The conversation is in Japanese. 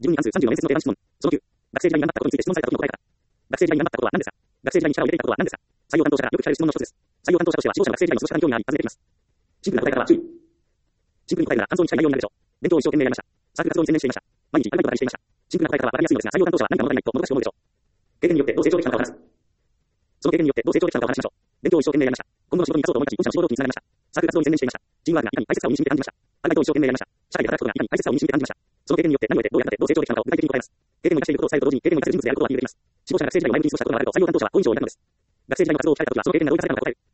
自分に関する34面接の定番質問。その9、学生時代に頑張ったことについて質問された時の答え方。学生時代に頑張ったことは何ですか？学生時代に力を入れていたことは何ですか？採用担当者がよく聞かれる質問の一つです。採用担当者としては、指導者が学生時代の過ごした環境にあり、外れています。シンプルな答えからは注意。シンプルに答えるなら、感想に近い内容になるでしょう。勉強を一生懸命やりました。サークル活動に専念していました。毎日アルバイトばかりしていました。シンプルな答えからは分かりやすいのですが、採用担当者は何か物足りないともどかしく思うでしょう。経験によってどう成長できたのかを話す。その経験によってどう成長できたのかを話しましょう。勉強を一生懸命やりました。今後の仕事に生かそうと思い立ち、御社の志望動機につながりました。サークル活動に専念していました。チームワークがいかに大切さを身に染みて感じました。アルバイトを一生懸命やりました。社会で働くことがいかに大切さを身に染みて感じました。その経験によって何を得てどうやってどう成長できたのかを具体的に答えます。経験を生かしていることを伝えると同時に、経験を生かせる人物であることをアピールできます。志望者が学生時代を前向きに過ごしたことがあると採用担当者は好印象を抱くのです。学生時代の活動を聞かれたときは、その経験がどう生かされたのか答える。